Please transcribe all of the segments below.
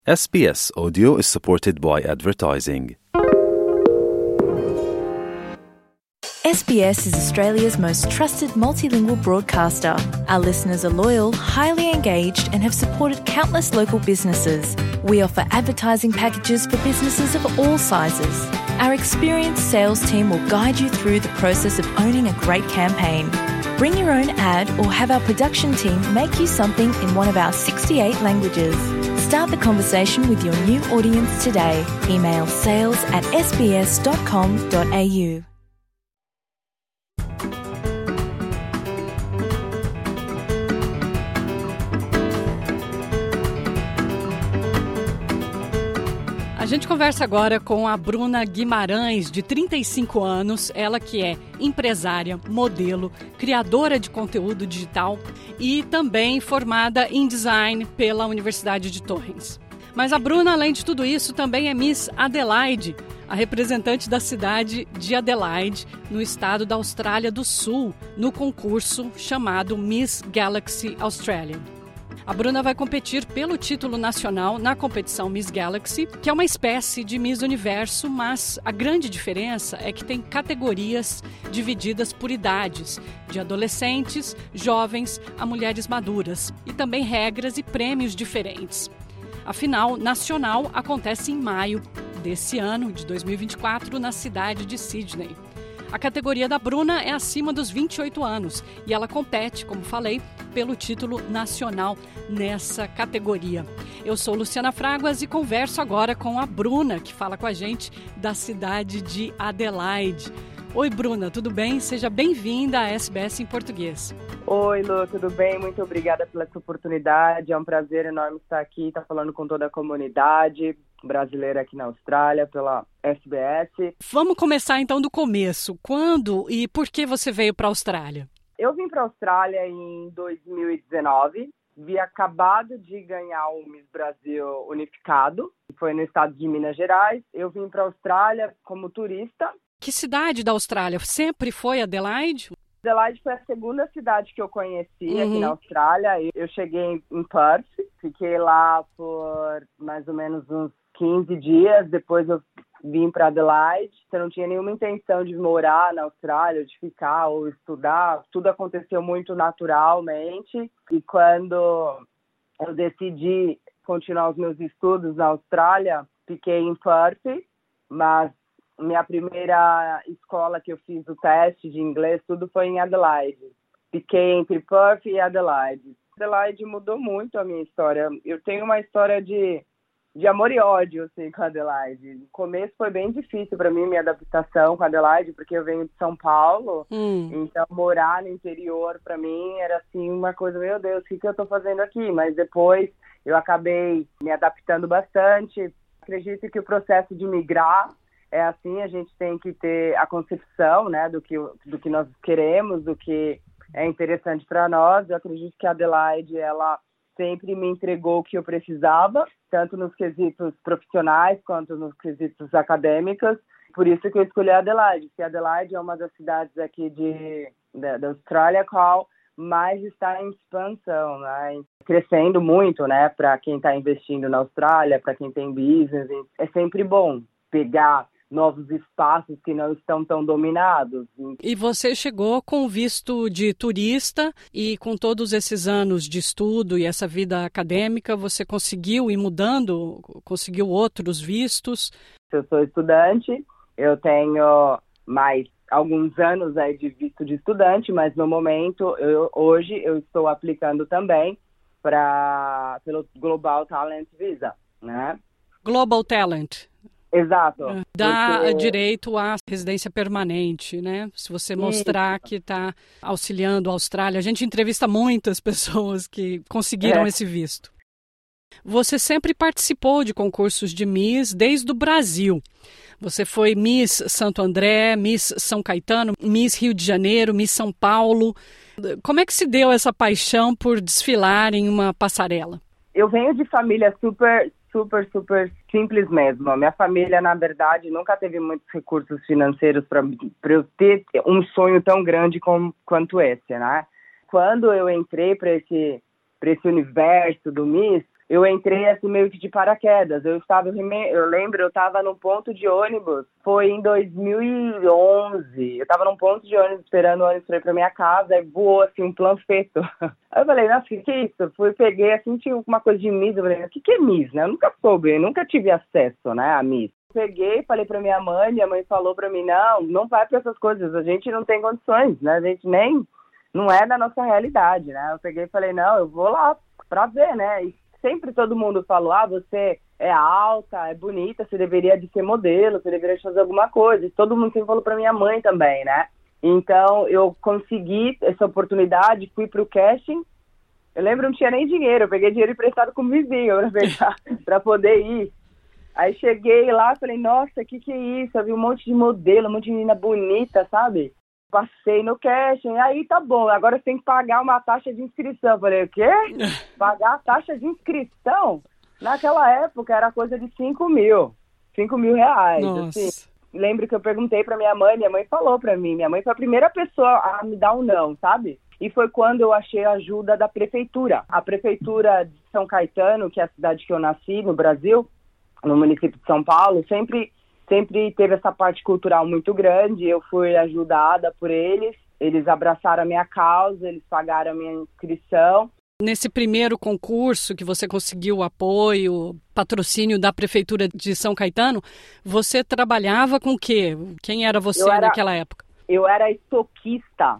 SBS Audio is supported by advertising. SBS is Australia's most trusted multilingual broadcaster. Our listeners are loyal, highly engaged, and have supported countless local businesses. We offer advertising packages for businesses of all sizes. Our experienced sales team will guide you through the process of owning a great campaign. Bring your own ad or have our production team make you something in one of our 68 languages. Start the conversation with your new audience today. Email sales@sbs.com.au. A gente conversa agora com a Bruna Guimarães, de 35 anos, ela que é empresária, modelo, criadora de conteúdo digital e também formada em design pela Universidade de Torrens. Mas a Bruna, além de tudo isso, também é Miss Adelaide, a representante da cidade de Adelaide, no estado da Austrália do Sul, no concurso chamado Miss Galaxy Australia. A Bruna vai competir pelo título nacional na competição Miss Galaxy, que é uma espécie de Miss Universo, mas a grande diferença é que tem categorias divididas por idades, de adolescentes, jovens a mulheres maduras, e também regras e prêmios diferentes. A final nacional acontece em maio desse ano, de 2024, na cidade de Sydney. A categoria da Bruna é acima dos 28 anos e ela compete, como falei, pelo título nacional nessa categoria. Eu sou Luciana Fraguas e converso agora com a Bruna, que fala com a gente da cidade de Adelaide. Oi, Bruna, tudo bem? Seja bem-vinda à SBS em português. Oi, Lu, tudo bem? Muito obrigada pela sua oportunidade. É um prazer enorme estar aqui, estar falando com toda a comunidade brasileira aqui na Austrália, pela SBS. Vamos começar então do começo. Quando e por que você veio para a Austrália? Eu vim para a Austrália em 2019. Vi acabado de ganhar o Miss Brasil unificado. Foi no estado de Minas Gerais. Eu vim para a Austrália como turista. Que cidade da Austrália? Sempre foi Adelaide? Adelaide foi a segunda cidade que eu conheci aqui na Austrália. Eu cheguei em Perth, fiquei lá por mais ou menos uns 15 dias, depois eu vim para Adelaide. Eu não tinha nenhuma intenção de morar na Austrália, de ficar ou estudar. Tudo aconteceu muito naturalmente. E quando eu decidi continuar os meus estudos na Austrália, fiquei em Perth, mas minha primeira escola que eu fiz o teste de inglês, tudo foi em Adelaide. Fiquei entre Perth e Adelaide. Adelaide mudou muito a minha história. Eu tenho uma história de amor e ódio, assim, com Adelaide. No começo foi bem difícil para mim, minha adaptação com Adelaide, porque eu venho de São Paulo, então morar no interior para mim era assim uma coisa, meu Deus, o que eu tô fazendo aqui? Mas depois eu acabei me adaptando bastante. Acredito que o processo de migrar é assim, a gente tem que ter a concepção, né, do que nós queremos, do que é interessante para nós. Eu acredito que a Adelaide, ela sempre me entregou o que eu precisava, tanto nos quesitos profissionais quanto nos quesitos acadêmicos. Por isso que eu escolhi a Adelaide, porque a Adelaide é uma das cidades aqui da Austrália qual mais está em expansão, né? Crescendo muito, né, para quem está investindo na Austrália, para quem tem business. É sempre bom pegar novos espaços que não estão tão dominados. E você chegou com visto de turista e com todos esses anos de estudo e essa vida acadêmica, você conseguiu ir mudando, conseguiu outros vistos? Eu sou estudante, eu tenho mais alguns anos aí de visto de estudante, mas no momento, hoje eu estou aplicando também pelo Global Talent Visa, né? Global Talent. Exato. Dá direito à residência permanente, né? Se você mostrar que está auxiliando a Austrália. A gente entrevista muitas pessoas que conseguiram esse visto. Você sempre participou de concursos de Miss desde o Brasil. Você foi Miss Santo André, Miss São Caetano, Miss Rio de Janeiro, Miss São Paulo. Como é que se deu essa paixão por desfilar em uma passarela? Eu venho de família super simples mesmo. A minha família, na verdade, nunca teve muitos recursos financeiros para eu ter um sonho tão grande quanto esse, né? Quando eu entrei para esse universo do Miss, eu entrei assim meio que de paraquedas. Eu lembro, eu estava num ponto de ônibus, foi em 2011. Eu estava num ponto de ônibus esperando o ônibus para ir para minha casa, e voou assim um planfeto. Aí eu falei, nossa, o que é isso? Peguei assim, tinha uma coisa de Miss, eu falei, o que é Miss, né? Eu nunca soube, eu nunca tive acesso, né, a Miss. Peguei, falei pra minha mãe falou pra mim, não vai pra essas coisas, a gente não tem condições, né, a gente não é da nossa realidade, né. Eu peguei e falei, não, eu vou lá pra ver, né, e sempre todo mundo falou, você é alta, é bonita, você deveria de ser modelo, você deveria de fazer alguma coisa, e todo mundo sempre falou pra minha mãe também, né. Então, eu consegui essa oportunidade, fui pro casting. Eu lembro, não tinha nem dinheiro, eu peguei dinheiro emprestado com o vizinho pra poder ir. Aí cheguei lá, falei, nossa, que é isso? Eu vi um monte de modelo, um monte de menina bonita, sabe? Passei no casting, aí tá bom, agora você tem que pagar uma taxa de inscrição. Eu falei, o quê? Pagar a taxa de inscrição? Naquela época era coisa de 5 mil reais. Nossa. Assim. Lembro que eu perguntei pra minha mãe falou pra mim, minha mãe foi a primeira pessoa a me dar um não, sabe? E foi quando eu achei a ajuda da prefeitura. A prefeitura de São Caetano, que é a cidade que eu nasci, no Brasil, no município de São Paulo, sempre teve essa parte cultural muito grande. Eu fui ajudada por eles abraçaram a minha causa, eles pagaram a minha inscrição. Nesse primeiro concurso que você conseguiu o apoio, patrocínio da Prefeitura de São Caetano, você trabalhava com o quê? Quem era você naquela época? Eu era estoquista.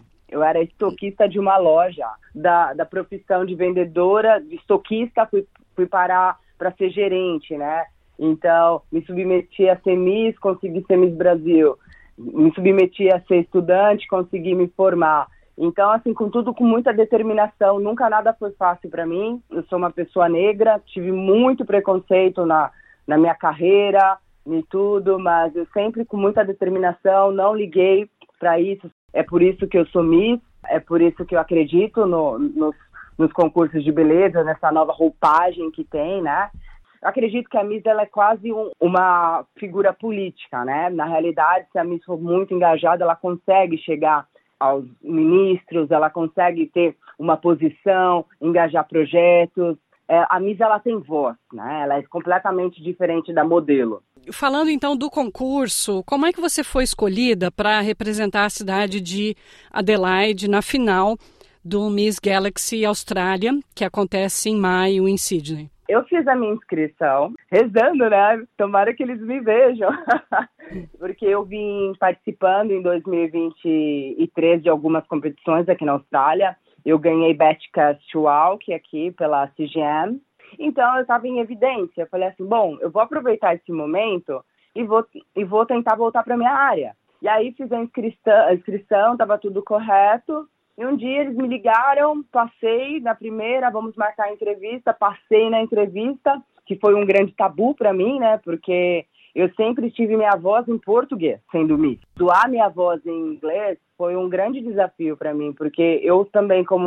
De uma loja, da profissão de vendedora, de estoquista, fui parar para ser gerente, né? Então, me submeti a ser Miss, consegui ser Miss Brasil. Me submeti a ser estudante, consegui me formar. Então, assim, com muita determinação, nunca nada foi fácil para mim. Eu sou uma pessoa negra, tive muito preconceito na minha carreira, em tudo, mas eu sempre com muita determinação, não liguei para isso. É por isso que eu sou Miss, é por isso que eu acredito nos concursos de beleza, nessa nova roupagem que tem, né? Eu acredito que a Miss ela é quase uma figura política, né? Na realidade, se a Miss for muito engajada, ela consegue chegar aos ministros, ela consegue ter uma posição, engajar projetos. A Miss ela tem voz, né? Ela é completamente diferente da modelo. Falando então do concurso, como é que você foi escolhida para representar a cidade de Adelaide na final do Miss Galaxy Austrália, que acontece em maio em Sydney? Eu fiz a minha inscrição, rezando, né? Tomara que eles me vejam. Porque eu vim participando em 2023 de algumas competições aqui na Austrália. Eu ganhei Best Cast Walk aqui pela CGM. Então, eu estava em evidência. Eu falei assim, bom, eu vou aproveitar esse momento e vou tentar voltar para minha área. E aí fiz a inscrição, estava tudo correto. E um dia eles me ligaram, passei na primeira, vamos marcar a entrevista, passei na entrevista, que foi um grande tabu para mim, né? Porque eu sempre tive minha voz em português, sendo Miss. Doar minha voz em inglês foi um grande desafio para mim, porque eu também, como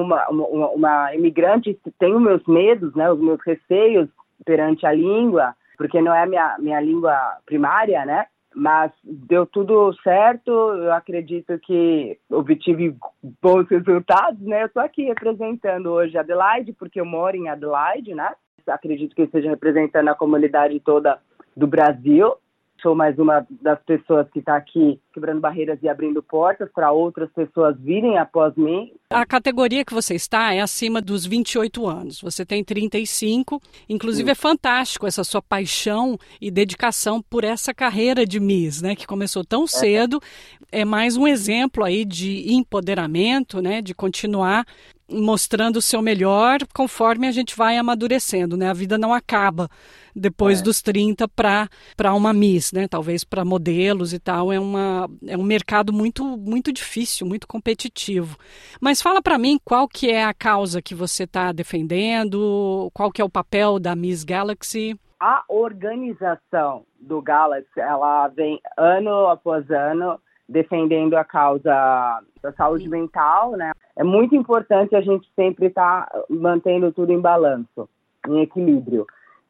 uma imigrante, tenho meus medos, né? Os meus receios perante a língua, porque não é minha língua primária, né? Mas deu tudo certo, eu acredito que obtive bons resultados, né? Eu estou aqui representando hoje Adelaide, porque eu moro em Adelaide, né? Acredito que eu esteja representando a comunidade toda do Brasil. Sou mais uma das pessoas que está aqui quebrando barreiras e abrindo portas para outras pessoas virem após mim. A categoria que você está é acima dos 28 anos. Você tem 35. Inclusive, é fantástico essa sua paixão e dedicação por essa carreira de Miss, né? Que começou tão cedo. É mais um exemplo aí de empoderamento, né? De continuar mostrando o seu melhor conforme a gente vai amadurecendo, né? A vida não acaba depois dos 30 para uma Miss, né? Talvez para modelos e tal. É um mercado muito, muito difícil, muito competitivo. Mas fala para mim qual que é a causa que você está defendendo, qual que é o papel da Miss Galaxy. A organização do Galaxy, ela vem ano após ano defendendo a causa da saúde mental, né? É muito importante a gente sempre estar mantendo tudo em balanço, em equilíbrio.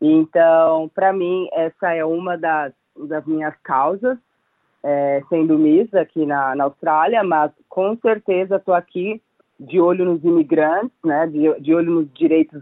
Então, para mim, essa é uma das minhas causas, sendo Miss aqui na Austrália, mas com certeza estou aqui de olho nos imigrantes, né? De olho nos direitos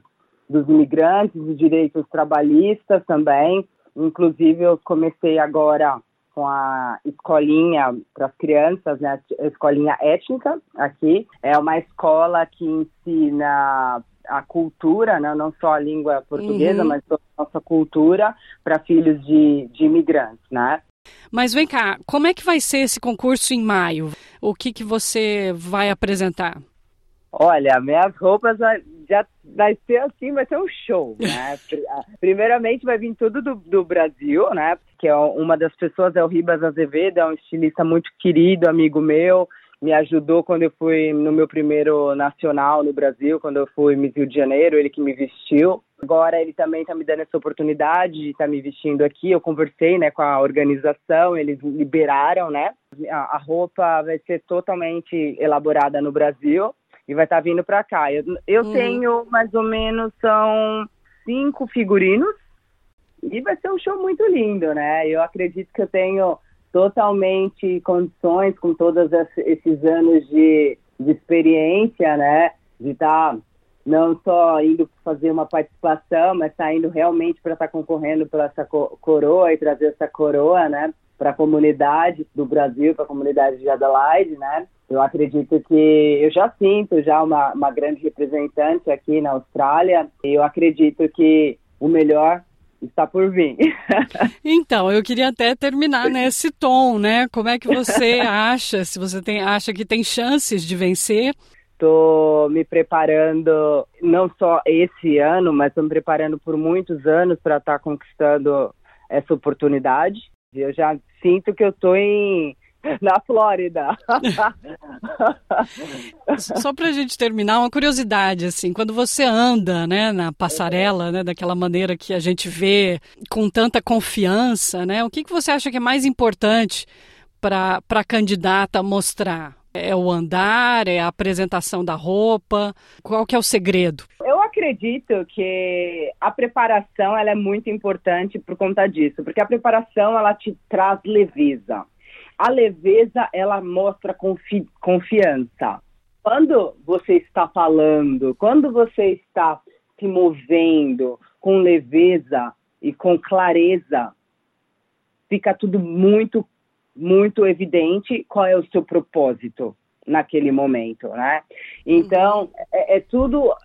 dos imigrantes, dos direitos trabalhistas também. Inclusive, eu comecei agora com a escolinha para as crianças, né, a escolinha étnica aqui. É uma escola que ensina a cultura, né, não só a língua portuguesa, mas toda a nossa cultura para filhos de imigrantes, né? Mas vem cá, como é que vai ser esse concurso em maio? O que você vai apresentar? Olha, minhas roupas já vai ser assim, vai ser um show, né? Primeiramente vai vir tudo do Brasil, né? Que é uma das pessoas é o Ribas Azevedo, é um estilista muito querido, amigo meu, me ajudou quando eu fui no meu primeiro nacional no Brasil, quando eu fui Miss Rio de Janeiro, ele que me vestiu. Agora ele também está me dando essa oportunidade de estar me vestindo aqui. Eu conversei, né, com a organização, eles liberaram, né? A roupa vai ser totalmente elaborada no Brasil e vai estar vindo para cá. Eu tenho mais ou menos, são 5 figurinos e vai ser um show muito lindo, né? Eu acredito que eu tenho totalmente condições, com todos esses anos de experiência, né? De estar não só indo fazer uma participação, mas estar indo realmente para estar concorrendo pela essa coroa e trazer essa coroa, né? Para a comunidade do Brasil, para a comunidade de Adelaide, né? Eu acredito que eu já sinto uma grande representante aqui na Austrália e eu acredito que o melhor está por vir. Então, eu queria até terminar nesse tom, né? Como é que você acha, se você acha que tem chances de vencer? Estou me preparando, não só esse ano, mas estou me preparando por muitos anos para estar conquistando essa oportunidade. Eu já sinto que eu estou na Flórida. Só para a gente terminar, uma curiosidade, assim, quando você anda, né, na passarela, né, daquela maneira que a gente vê com tanta confiança, né, o que você acha que é mais importante para a candidata mostrar? É o andar, é a apresentação da roupa? Qual que é o segredo? Eu acredito que a preparação ela é muito importante por conta disso, porque a preparação ela te traz leveza. A leveza, ela mostra confiança. Quando você está falando, quando você está se movendo com leveza e com clareza, fica tudo muito, muito evidente qual é o seu propósito naquele momento, né? Então, é tudo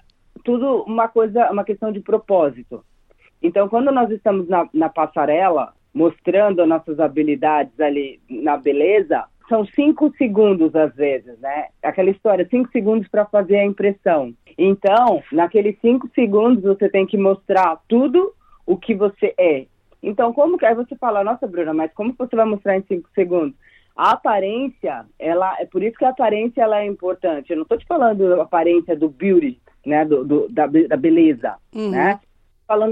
uma questão de propósito. Então, quando nós estamos na passarela, mostrando nossas habilidades ali na beleza, são 5 segundos às vezes, né? Aquela história, 5 segundos para fazer a impressão. Então, naqueles 5 segundos, você tem que mostrar tudo o que você é. Então, como que aí você fala, nossa, Bruna, mas como você vai mostrar em 5 segundos? A aparência, é por isso que a aparência ela é importante. Eu não estou te falando da aparência do beauty, né? Da beleza, né? Falando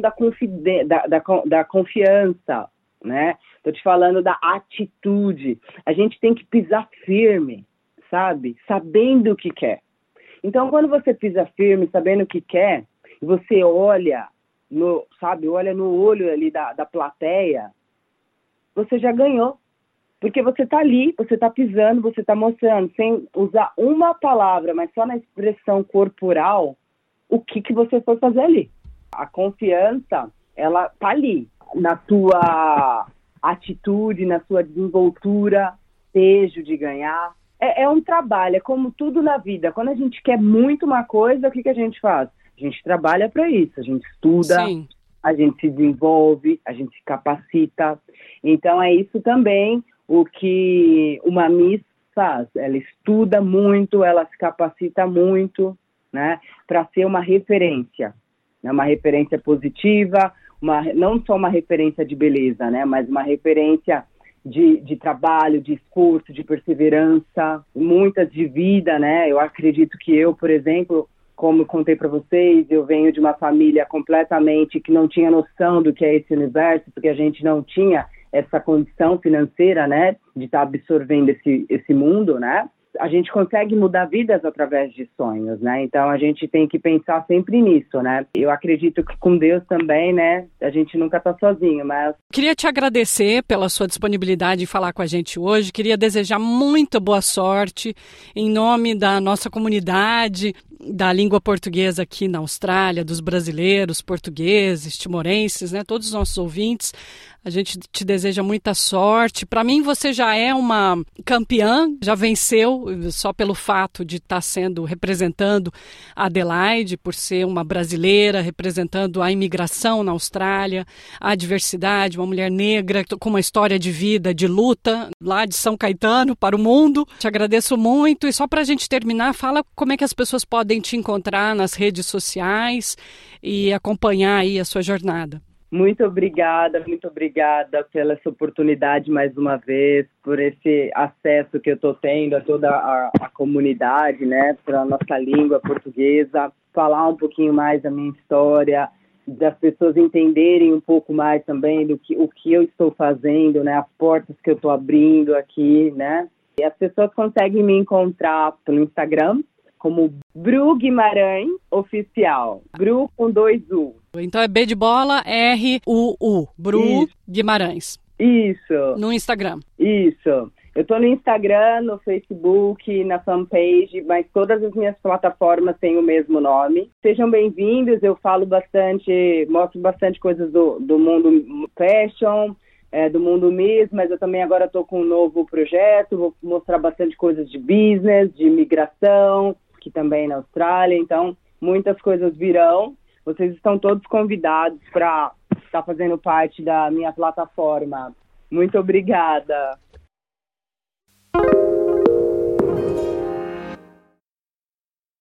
da confiança, né? Tô te falando da atitude. A gente tem que pisar firme, sabe? Sabendo o que quer. Então, quando você pisa firme, sabendo o que quer, você olha no olho ali da plateia, você já ganhou. Porque você tá ali, você tá pisando, você tá mostrando, sem usar uma palavra, mas só na expressão corporal, o que você foi fazer ali. A confiança, ela tá ali, na tua atitude, na sua desenvoltura, desejo de ganhar. É um trabalho, é como tudo na vida. Quando a gente quer muito uma coisa, o que a gente faz? A gente trabalha para isso, a gente estuda, Sim. A gente se desenvolve, a gente se capacita. Então é isso também o que uma Miss faz. Ela estuda muito, ela se capacita muito, né, para ser uma referência, né, uma referência positiva, não só uma referência de beleza, né, mas uma referência de trabalho, de esforço, de perseverança, muitas de vida, né? Eu acredito que eu, por exemplo, como eu contei para vocês, eu venho de uma família completamente que não tinha noção do que é esse universo, porque a gente não tinha essa condição financeira, né, de estar absorvendo esse mundo, né? a gente consegue mudar vidas através de sonhos, né? Então a gente tem que pensar sempre nisso, né? Eu acredito que com Deus também, né? A gente nunca tá sozinho, mas... Queria te agradecer pela sua disponibilidade em falar com a gente hoje. Queria desejar muita boa sorte em nome da nossa comunidade, da língua portuguesa aqui na Austrália, dos brasileiros, portugueses, timorenses, né? Todos os nossos ouvintes. A gente te deseja muita sorte. Para mim, você já é uma campeã, já venceu só pelo fato de estar representando a Adelaide, por ser uma brasileira, representando a imigração na Austrália, a diversidade, uma mulher negra com uma história de vida, de luta, lá de São Caetano para o mundo. Te agradeço muito. E só para a gente terminar, fala como é que as pessoas podem te encontrar nas redes sociais e acompanhar aí a sua jornada. Muito obrigada pela essa oportunidade mais uma vez, por esse acesso que eu estou tendo a toda a comunidade, né, para a nossa língua portuguesa, falar um pouquinho mais da minha história, das pessoas entenderem um pouco mais também o que eu estou fazendo, né, as portas que eu estou abrindo aqui, né. E as pessoas conseguem me encontrar pelo Instagram como Bru Guimarães Oficial, Bru com 2 U. Então é B de bola, R-U-U, Bru Isso. Guimarães. Isso. No Instagram. Isso. Eu estou no Instagram, no Facebook, na fanpage, mas todas as minhas plataformas têm o mesmo nome. Sejam bem-vindos, eu falo bastante, mostro bastante coisas do mundo fashion, do mundo Miss, mas eu também agora estou com um novo projeto, vou mostrar bastante coisas de business, de imigração, que também na Austrália, então muitas coisas virão. Vocês estão todos convidados para estar fazendo parte da minha plataforma. Muito obrigada.